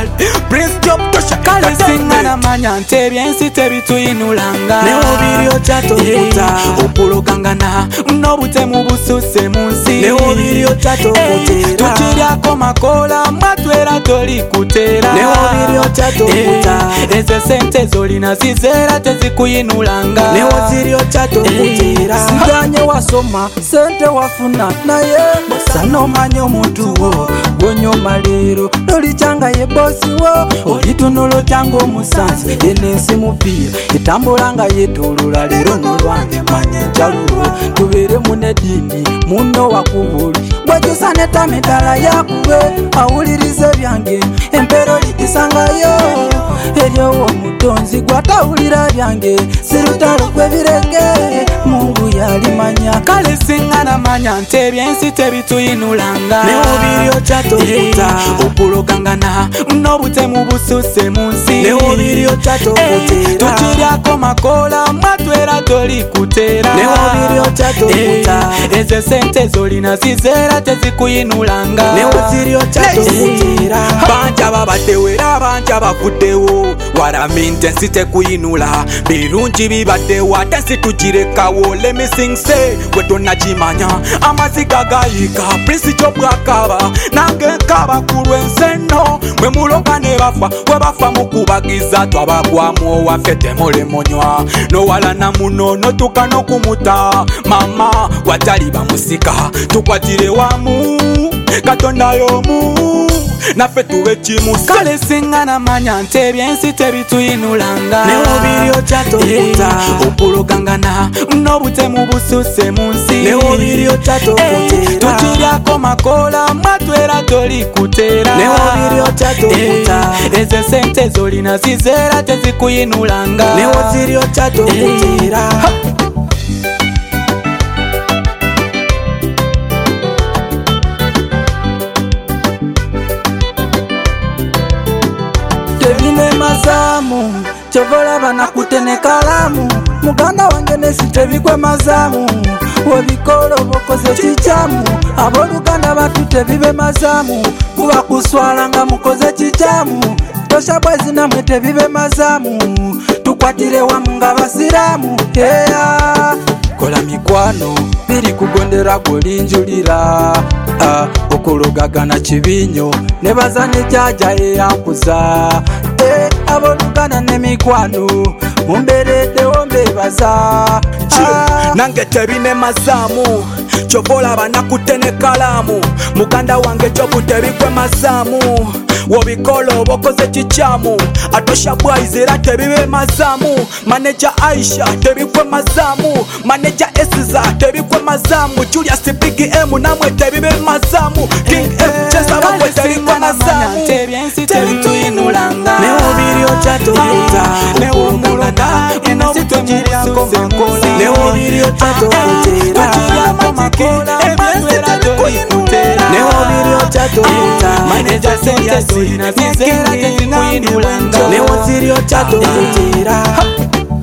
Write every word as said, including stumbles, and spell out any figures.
Prince Job tosha kale singa namanya nti ebyensi tebituyinulanga ne obiri okyatokuta okulogangana n'obutemu bususe mu nsi ne obiri okyatokutera tukiryako makoola mwatwera tolikuteera ne obiri okyatokuta ezo sente zolina zizeera tezikuyinulanga ne oziri okyatokutera siganye wasoma sente wafuna naye bwesana omanya omuntu wo gwonyoma leero nolikyanga ye bosi wo olitunula otyanga omusansi enensi mupiira etambula nga yetoolola leero nolwange manya enjaluwo tubeere munedini muno wakubuli bwekyusa netama eddala yakube awulirize byange empeero ligisangayo eryowo omutonzi gwatawulira byange sirutalo gwebirege mungu yalimanya kale singa namanya nti ebyensi tebituyinulanga ne obiri okyatokuta okulogangana n'obutemu bususe mu nsi ne obiri okyatokutera tukiryako makoola mwatwera tolikuteera ne obiri okyatokuta ezo sente zolina zizeera tezikuyinulanga ne oziri okyatokutera bangi ababaddewo era bangi abavuddewo waraminte nsi tekuyinula birungi bibaddewo ate nsi tugirekawo lemisinse gwe tonnagimanya amaziga gayika Prince Job bwakaba nange nkaba ku lw'ensenno mwe muloga ne bafa bwe bafa mukubagiza twabagwamu owaffe temulemunywa nowalana muno notuka n'okumuta mama watali bamusika tukwatire wamu katonda y'omu naffe tube kimu kale singa namanya nti ebyensi tebituyinulanga ne obiri okyatokuta okulogangana n'obutemu bususe mu nsi ne obiri okyatokutera tukiryako makoola mwatwera tolikuteera ne obiri okyatokuta ezo sente zolina zizeera tezikuyinulanga ne oziri okyatokutera tebine mazaamu kyovola banakutene kalamu muganda wange nesi tebigwe mazaamu webikola obakoze kikyamu abooluganda batu tebibe mazaamu kuba kuswala nga mukoze kikyamu tosha bwezi namwe tebibe mazaamu tukwatire wamu nga basiraamu eya kola mikwano biri kugondera gwolinjulira uh, okulogagana kibinyo nebaza ne jaja eyankuza e abolugana ne mikwano mumbereddewo mbebaza uh, nange tebine mazaamu kyovola banakutene kalamu muganda wange Jobu tebigwe mazaamu wobikola obakoze kikyamu atosha bwaizi era tebibe mazaamu maneja Aisha tebigwe mazaamu maneja Esiza tebigwe mazaamu Julius Big M namwe tebibe mazaamu King F Chesa bamwe tebigwe mazaamu ebyensi tebituyinulanga ne obiri okyatokuta ne omulonda ensi tugiryako makoola ne obiri okyatokutera tukiryako makoola mwatwera tolikuteera ne obiri okyatokuta maneja sente zolina zizeera tezikuyinulanga ne oziri okyatokutera